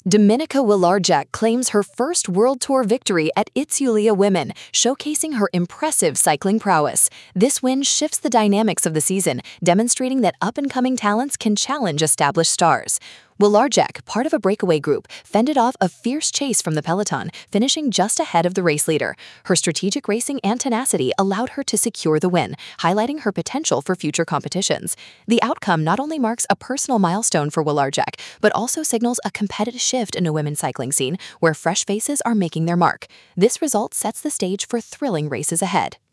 Dominika Wlodarczyk claims her first World Tour victory at Itzulia Women, showcasing her impressive cycling prowess. This win shifts the dynamics of the season, demonstrating that up-and-coming talents can challenge established stars. Wlodarczyk, part of a breakaway group, fended off a fierce chase from the peloton, finishing just ahead of the race leader. Her strategic racing and tenacity allowed her to secure the win, highlighting her potential for future competitions. The outcome not only marks a personal milestone for Wlodarczyk, but also signals a competitive shift in the women's cycling scene, where fresh faces are making their mark. This result sets the stage for thrilling races ahead.